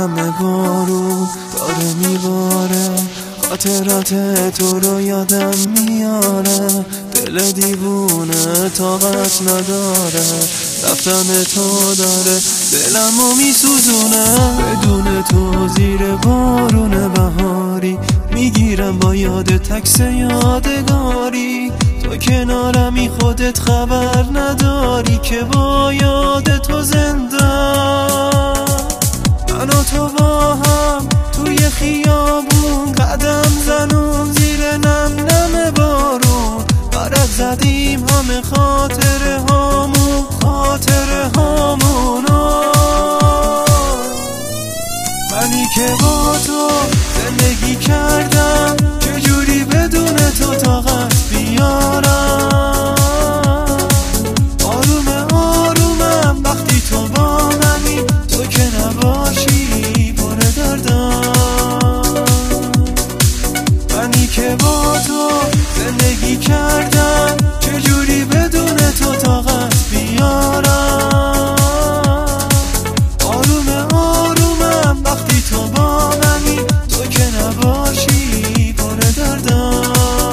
همه بارون داره میباره، خاطرات تو رو یادم میاره، دل دیوونه طاقت نداره، رفتن تو داره دلمو میسوزونه. بدون تو زیر بارون بهاری میگیرم با یاد تکس یادگاری، تو کنارمی خودت خبر نداری که با یاد تو زنده. من و تو با هم توی خیابون قدم زنون زیر نم نم بارون، برق زدیم همه خاطره هامون منی که با تو زندگی کردم، چجوری بدون تو طاقت بیارم. آرومم وقتی تو با منی، تو که نباشی پر دردم. منی که با تو زندگی کردم، چجوری بدون تو طاقت بیارم. آرومم وقتی تو با منی، تو که نباشی پر دردم.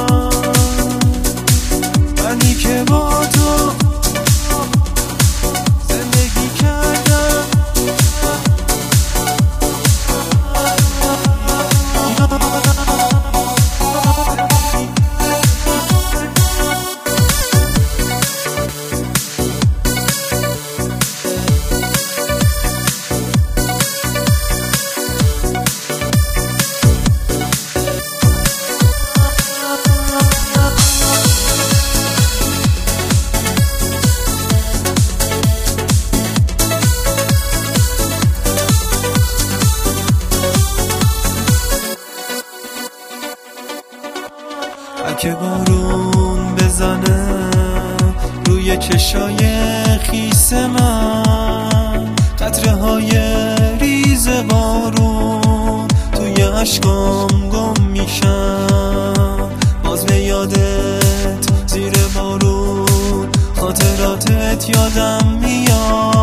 منی که با تو زندگی کردم. اگه بارون بزنه روی چشای خیس من، قطره های ریز بارون توی عشقام گم میشن. باز به یادت زیر بارون خاطراتت یادم میاد.